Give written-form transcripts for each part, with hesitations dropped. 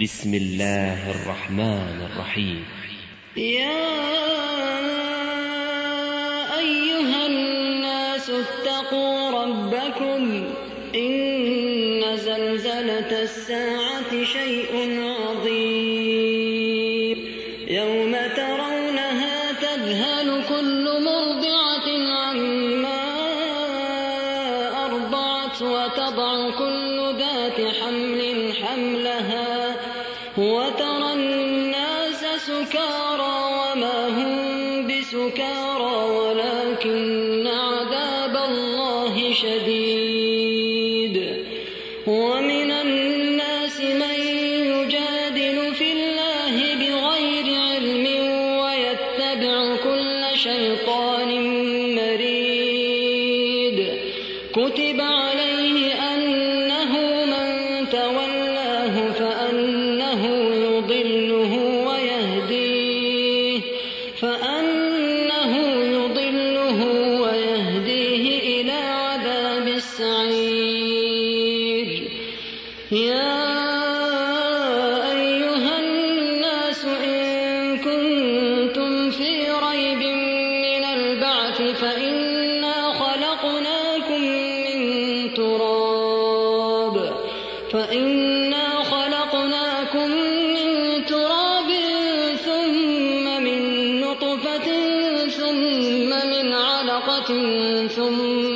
بسم الله الرحمن الرحيم. يا أيها الناس اتقوا ربكم إن زلزلة الساعة شيء عظيم يوم ترونها تذهل كل مرضعة عما أرضعت وتضع كل ذات حمل حملها وترى الناس سكارى وما هم بسكارى ولكن عذاب الله شديد. ومن الناس من يجادل في الله بغير علم ويتبع كل شيطان مريد. كتب عليه أنه من تولاه فأنه يضله ويهديه إلى عذاب السعير. يا أيها الناس إن كنتم في ريب من البعث فإنا خلقناكم من تراب ثم من نطفة ثم من علقة ثم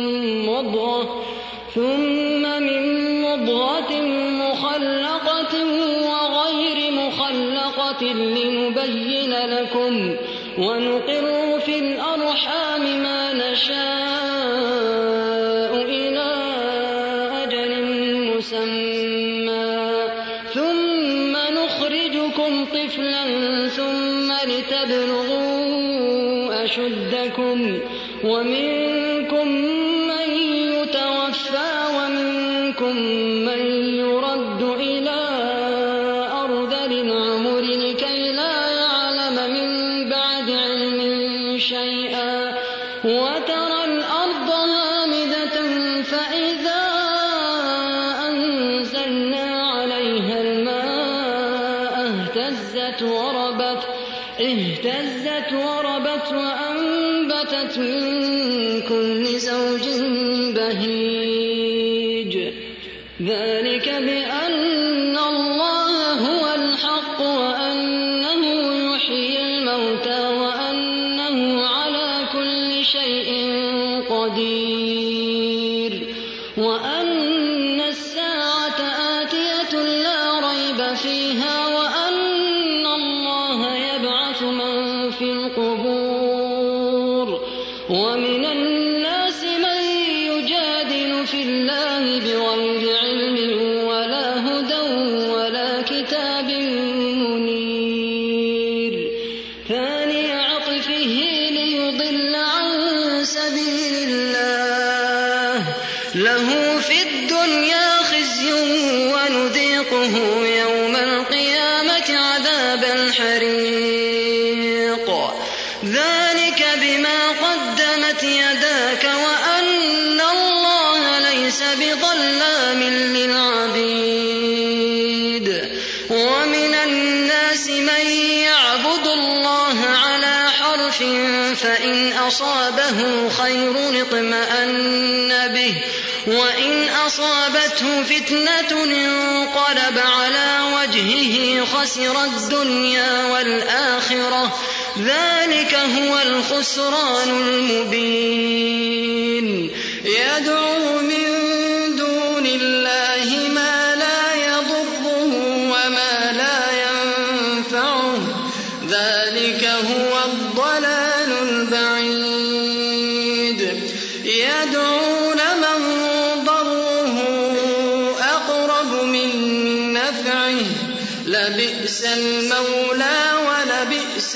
من مضغة مخلقة وغير مخلقة لنبين لكم ونقر في الأرحام ما نشاء إلى أجل مسمى ثم نخرجكم طفلا ثم لتبلغوا أشدكم ومنكم من يتوفى ومنكم من يرد إلى أرذل العمر لكي لا يعلم من بعد علم شيئا. وترى الأرض هامدة فإذا أنزلنا عليها الماء اهتزت وربت وأنبتت من كل زوج بهيج. ذلك بأن الله هو الحق وأنه يحيي الموتى وأنه على كل شيء قدير وأن الساعة آتية لا ريب فيها وأن الله يبعث من في القبور. ومن الناس من يجادل في الله بغير علم ولا هدى ولا كتاب منير. ثاني عطفه ليضل عن سبيل الله له في الدنيا خزي ونذيقه يوم القيامة عذاب الحريق. ذلك بما قدمت يداك وأن الله ليس بظلام للعبيد. ومن الناس من يعبد الله على حرف فإن أصابه خير اطمأن به وإن أصابته فتنة انقلب على وجهه خسر الدنيا والآخرة. ذلك هو الخسران المبين. يدعو من دون الله ما لا يضره وما لا ينفعه. ذلك هو الضلال البعيد. يدعو لمن ضره أقرب من نفعه لبئس المولى ولبئس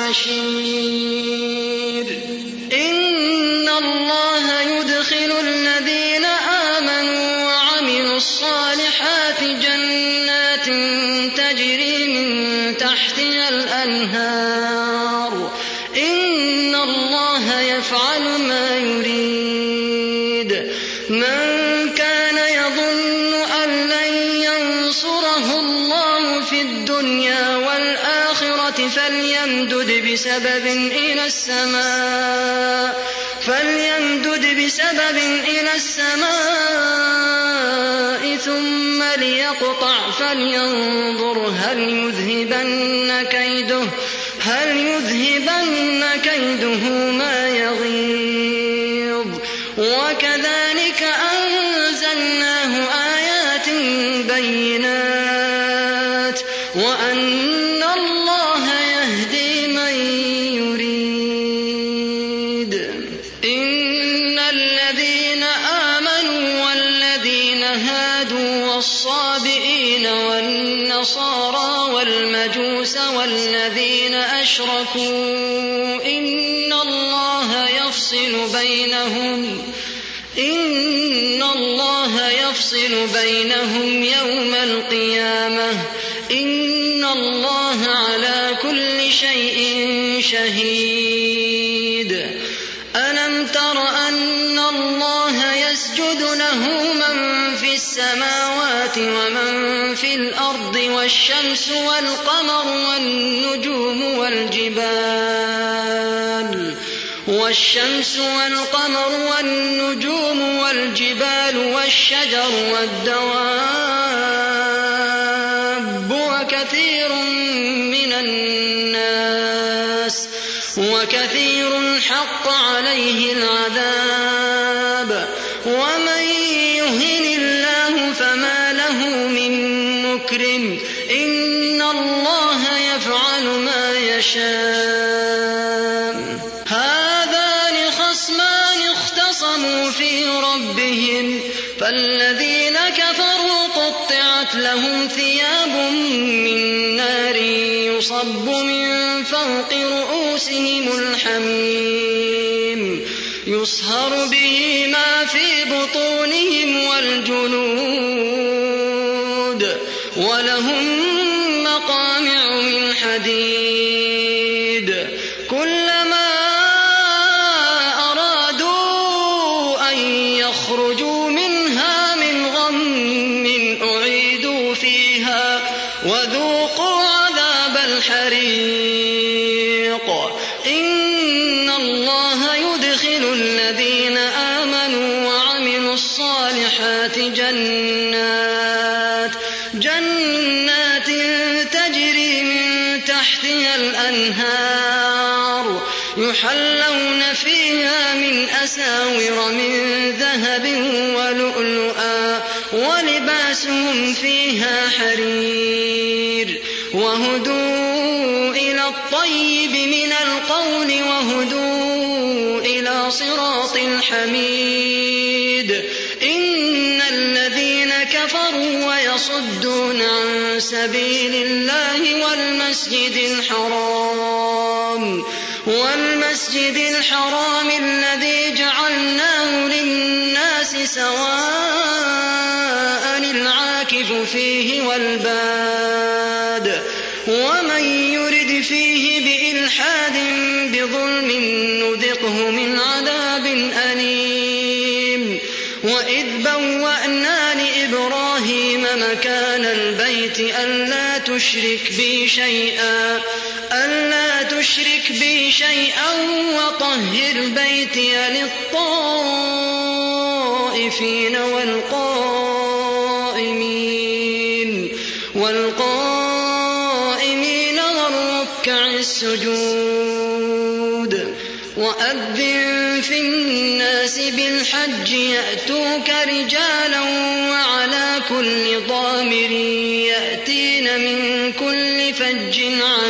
العشير. إن الله يدخل الذين آمنوا وعملوا الصالحات جنات تجري من تحتها الأنهار. إن الله يفعل ما يريد. من كان يظن أن لن ينصره الله الدنيا والآخرة فليمدد بسبب إلى السماء ثم ليقطع فلينظر هل يذهبن كيده ما يغيظ وكذلك أنزلناه آيات بينات وأن الله يهدي من يريد إن الذين آمنوا والذين هادوا والصابئين والنصارى والمجوس والذين أشركوا إن الله يفصل بينهم يوم القيامة إن الله على كل شيء شهيد ألم تر أن الله يسجد له من في السماوات ومن في الأرض والشمس والقمر والنجوم والجبال والشجر والدواب وكثير حق عليه العذاب ومن يهن الله فما له من مكرم إن الله يفعل ما يشاء هذان خصمان اختصموا في ربهم فالذين كفروا قطعت لهم ثياب من نار يصب من فوق رؤوسهم الحميم يصهر به ما في بطونهم والجلود ولهم مقامع من حديد كلما أرادوا أن يخرجوا منها من غم أعيدوا فيها وذوقوا عذاب الحريق إن الله يدخل الذين آمنوا وعملوا الصالحات جنات تجري من تحتها الأنهار يحلون فيها من أساور من ذهب ولؤلؤا ولباسهم فيها حرير وهدوا إلى الطيب من القول وهدوا إلى صراط الحميد إن الذين كفروا ويصدون عن سبيل الله والمسجد الحرام الذي جعلناه للناس سواء العاكف فيه والباد ومن يرد فيه بإلحاد بظلم نذقه من عذاب أليم وإذ بوأنا لإبراهيم مكان البيت ألا تشرك بي شيئا وطهر بيتي للطائفين والقائمين والركع السجود وأذن في الناس بالحج يأتوك رجالا وعلى كل ضامر يأتين من كل فج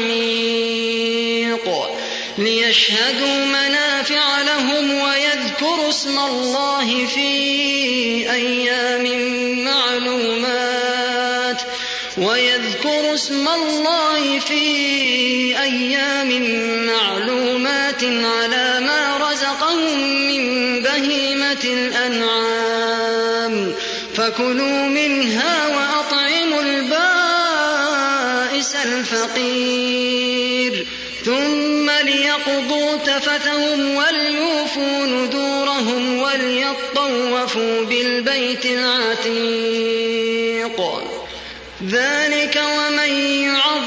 عميق ليشهدوا منافع لهم ويذكروا اسم الله في أيام معلومات على ما رزقهم من بهيمة الأنعام فكلوا منها وأطعموا البائس الفقير ثم ليقضوا تفثهم وليوفوا نذورهم وليطوفوا بالبيت العتيق ذلك ومن يعظم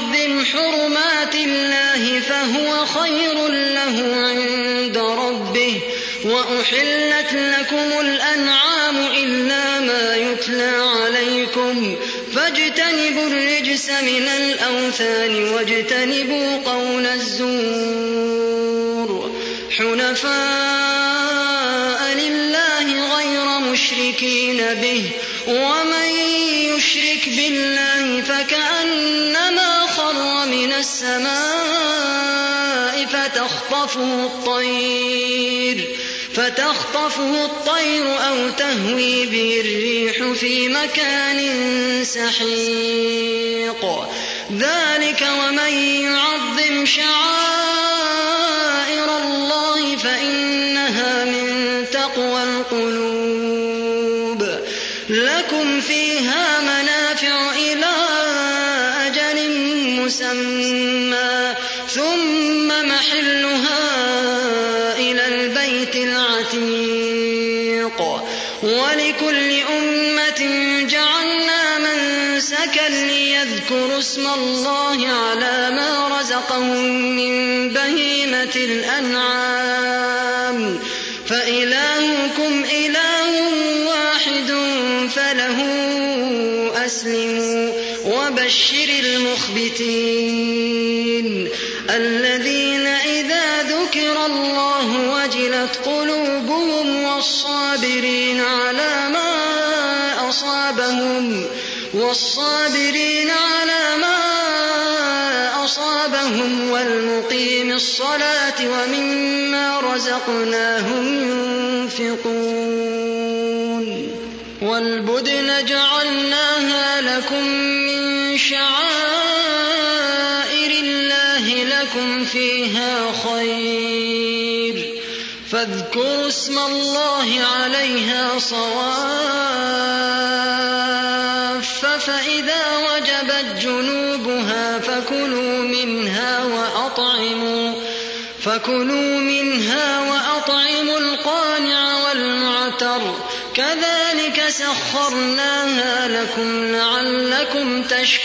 وأحلت لكم الأنعام إلا ما يتلى عليكم فاجتنبوا الرجس من الأوثان واجتنبوا قول الزور حنفاء لله غير مشركين به ومن يشرك بالله فكأنما خر من السماء فتخطفه الطير أو تهوي به الريح في مكان سحيق ذلك ومن يعظم شعائر الله فإنها من تقوى القلوب لكم فيها منافع إلى أجل مسمى ثم محلها إلى البيت العتيق ولكل أمة جعلنا منسكا ليذكروا اسم الله على ما رزقهم من بهيمة الأنعام فإلهكم إله واحد فله أسلموا وبشر المخبتين الذين إذا ذكر الله وجلت قلوبهم والصابرين على ما أصابهم والمقيم الصلاة ومما رزقناهم ينفقون والبدن جعلناها لكم من شعائر الله لكم فيها خير فاذكروا اسم الله عليها صواف فإذا وجبت جنوبها فكلوا منها وأطعموا القانع والمعتر كذلك سخرناها لكم لعلكم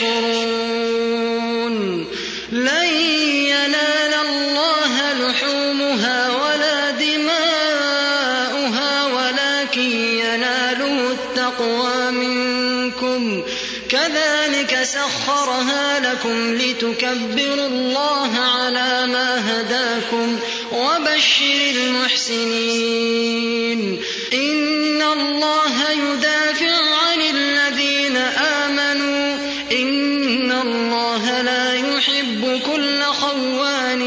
تشكرون لن ينال الله لحومها ولا دماؤها ولكن يناله التقوى منكم كذلك سخرها لكم لتكبروا الله على ما هداكم وبشر المحسنين إن الله يدافع عن الذين آمنوا إن الله لا يحب كل خوان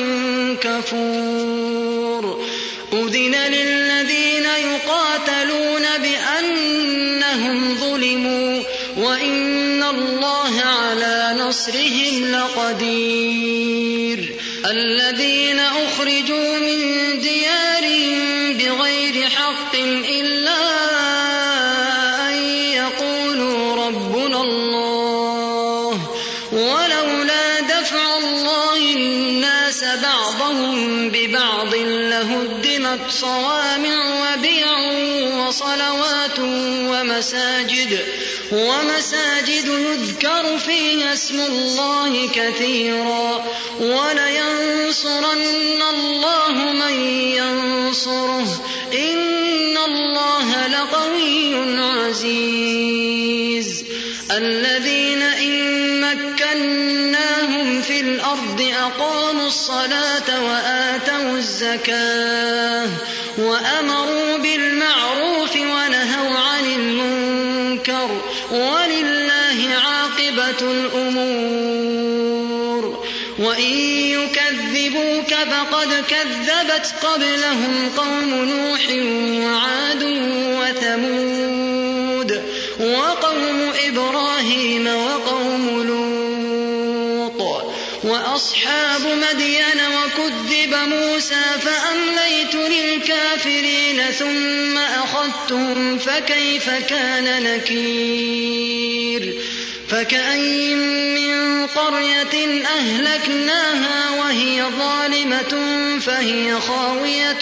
كفور أذن للذين يقاتلون بأنهم ظلموا وإن الله على نصرهم لقدير الذين أخرجوا من ديارهم بغير حق إلا أن يقولوا ربنا الله ولولا دفع الله الناس بعضهم ببعض لهدمت صوامع وبيع وصلوات ومساجد يذكر فيها اسم الله كثيرا ولينصرن الله من ينصره إن الله لقوي عزيز الذين إن مكناهم في الأرض أقاموا الصلاة وآتوا الزكاة وأمروا بالمعروف ونهوا عن المنكر ولله عاقبة الأمور وإن يكذبوك فقد كذبت قبلهم قوم نوح وعاد وثمود وقوم إبراهيم وقوم لوط وأصحاب مدين وكذب موسى فأمليت للكافرين ثم أخذتهم فكيف كان نكير فكأين من قرية أهلكناها وهي ظالمة فهي خاوية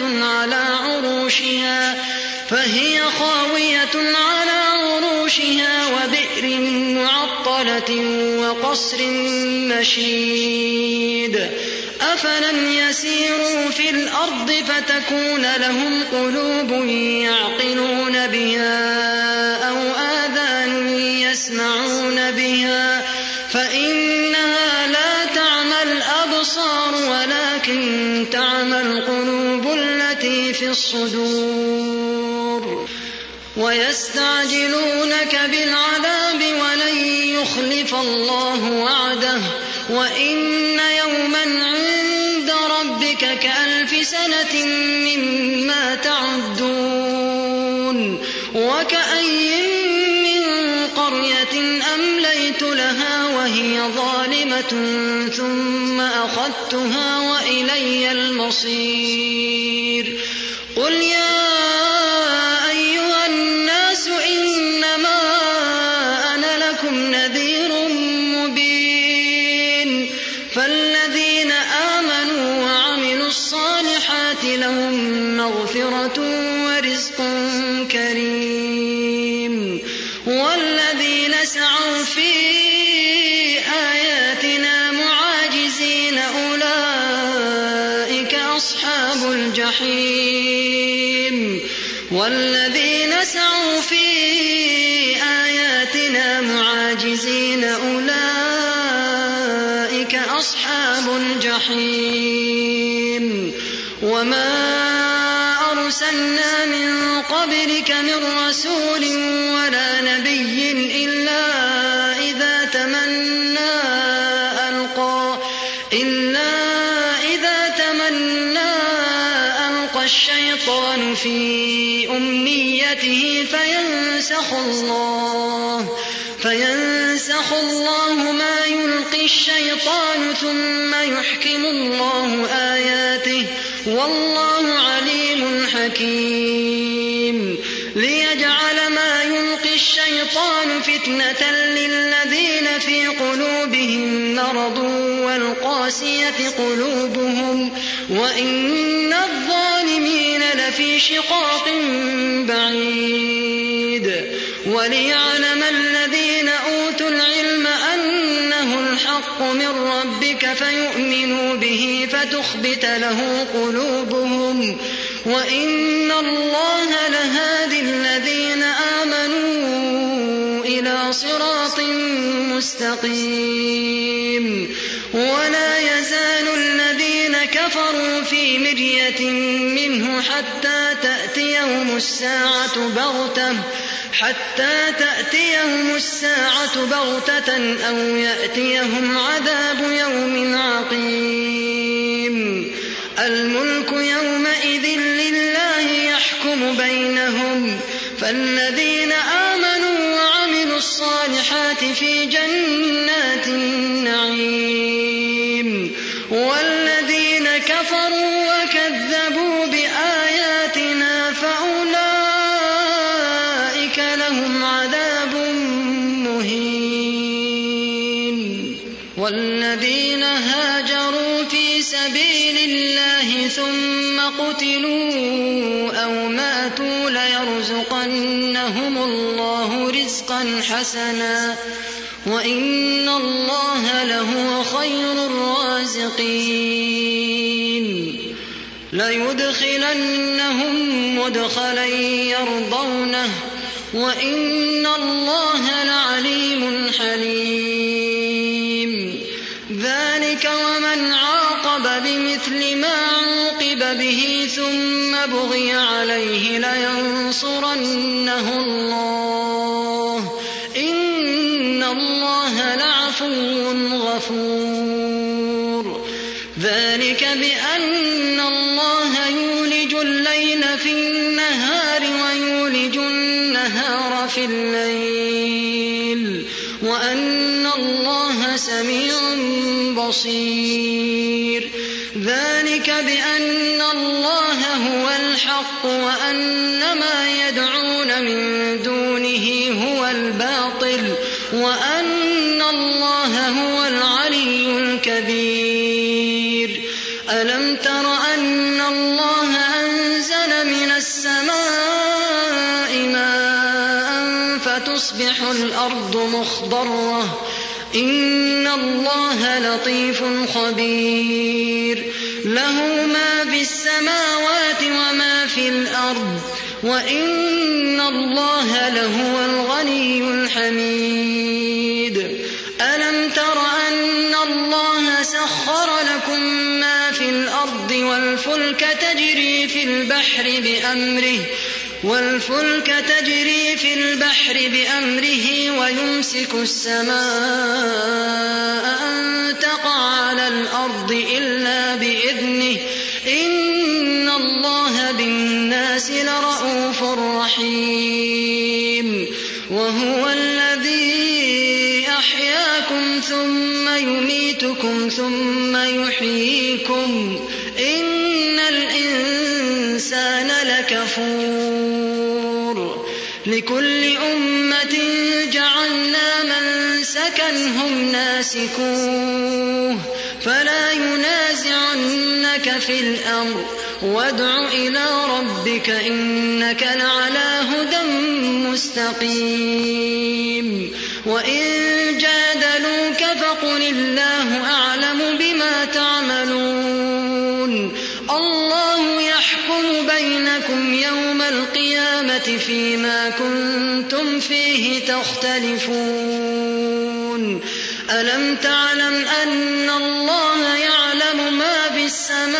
على عروشها وبئر معطلة وقصر مشيد أفلم يسيروا في الأرض فتكون لهم قلوب يعقلون بها أو آذان يسمعون بها فإنها لا تعمى الأبصار ولكن تعمى القلوب التي في الصدور ويستعجلونك بالعذاب ولن يخلف الله وعده وإن يوما عند ربك كألف سنة مما تعدون وكأي من قرية أمليت لها وهي ظالمة ثم أخذتها وإلي المصير قل يا أيها الناس إنما أنا لكم نذير مبين فالذين آمنوا وعملوا الصالحات لهم مغفرة ورزق كريم والذين سعوا في آياتنا معاجزين أولئك أصحاب الجحيم والذين سعوا في آياتنا معاجزين أولئك أصحاب الجحيم وما أرسلنا من قبلك من رسول ولا نبي إلا إذا تمنى ألقى الشيطان في أمنيته فينسخ الله ما يلقي الشيطان ثم يحكم الله آياته والله عليم حكيم ليجعل ما يلقي الشيطان فتنة للذين في قلوبهم مرض والقاسية قلوبهم وإن الظالمين لفي شقاق بعيد وليعلم الذين أوتوا العلم أنه الحق من ربك فيؤمنوا به فتخبت له قلوبهم وإن الله لهادي الذين آمنوا إلى صراط مستقيم ولا يزال الذين كفروا في مرية منه حتى تأتيهم الساعة بغتة أو يأتيهم عذاب يوم عقيم الملك يومئذ لله يحكم بينهم فالذين آمنوا وعملوا الصالحات في جنات النعيم والذين كفروا وكذبوا بآياتنا فأولئك لهم عذاب مهين والذين هاجروا في سبيل الله ثم قتلوا أو ماتوا ليرزقنهم الله رزقا حسنا وإن الله لهو خير الرازقين ليدخلنهم مدخلا يرضونه وإن الله لعليم حليم ذلك ومن عاقب بمثل ما عوقب به ثم بغي عليه لينصرنه الله إن الله لعفو غفور ذلك بأن الله يولج الليل في النهار ويولج النهار في الليل وأن الله سميع بصير ذلك بأن الله هو الحق وأن ما يدعون من دونه هو الباطل وأن الله هو العلي الكبير ألم تر أن الله أنزل من السماء ماء فتصبح الأرض مخضرة إن الله لطيف خبير له ما في السماوات وما في الأرض وإن الله لهو الغني الحميد ألم تر أن الله سخر لكم ما في الأرض والفلك تجري في البحر بأمره ويمسك السماء أن تقع على الأرض إلا بإذنه إن الله بالناس لرءوف رحيم وهو الذي أحياكم ثم يميتكم ثم يحييكم إن الإنسان لكفور لكل أمة جعلنا منسكا هم ناسكوه فلا ينازعنك في الأمر وادع إلى ربك إنك لعلى هدى مستقيم وإن جادلوك فقل الله أعلم بما تعملون الله يحكم بينكم يوم القيامة فيما كنتم فيه تختلفون ألم تعلم أن الله يعلم ما في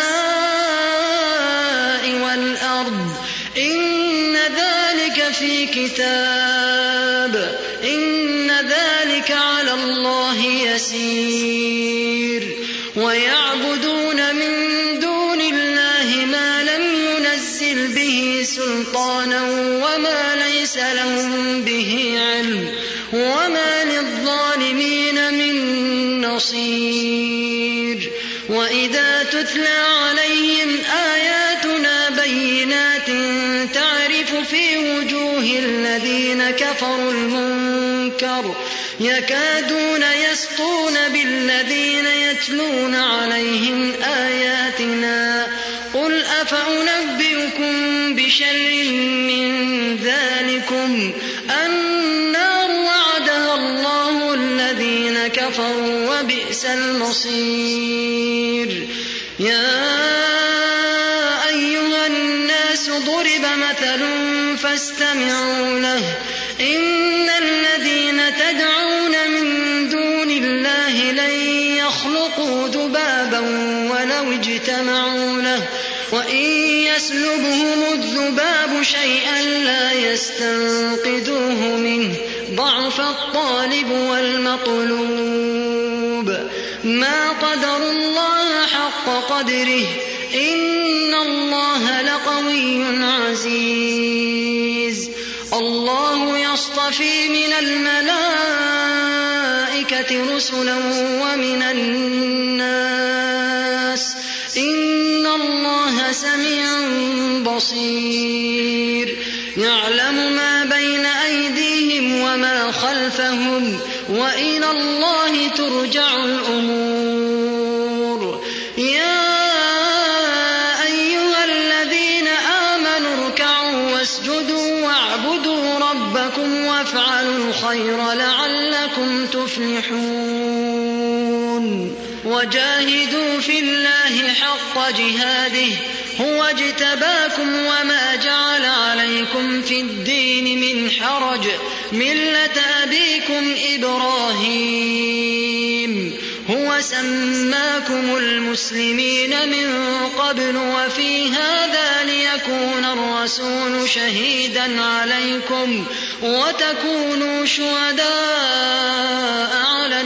السماء والأرض إن ذلك في كتاب إن ذلك على الله يسير ويعبدون من دون الله ما لم ينزل به سلطانا وما ليس لهم به علم وما للظالمين من نصير وإذا تتلى عليهم آياتنا بينات تعرف في وجوه الذين كفروا المنكر يكادون يسطون بالذين يتلون عليهم آياتنا قل أفأنبئكم بشر من ذلكم النار وعدها الله الذين كفروا وبئس المصير يا أيها الناس ضرب مثل فاستمعوا له إن الذين تدعون من دون الله لن يخلقوا ذبابا ولو اجتمعوا له وإن يسلبهم الذباب شيئا لا يستنقذوه منه ضعف الطالب والمطلوب ما قدروا الله حق قدره إن الله لقوي عزيز الله يصطفي من الملائكة رسلا ومن الناس إن الله سميع بصير يعلم ما بين أيديهم وما خلفهم وإلى الله ترجع الأمور يا أيها الذين آمنوا اركعوا واسجدوا واعبدوا ربكم وافعلوا الخير لعلكم تفلحون وجاهدوا في الله حق جهاده هو اجتباكم وما جعل عليكم في الدين من حرج ملة أبيكم إبراهيم هو سماكم المسلمين من قبل وفي هذا ليكون الرسول شهيدا عليكم وتكونوا شهداء على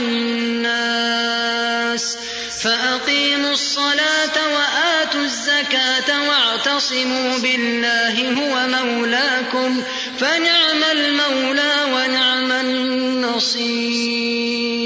الناس فأقيموا الصلاة وآتوا الزكاة واعتصموا بالله هو مولاكم فنعم المولى ونعم النصير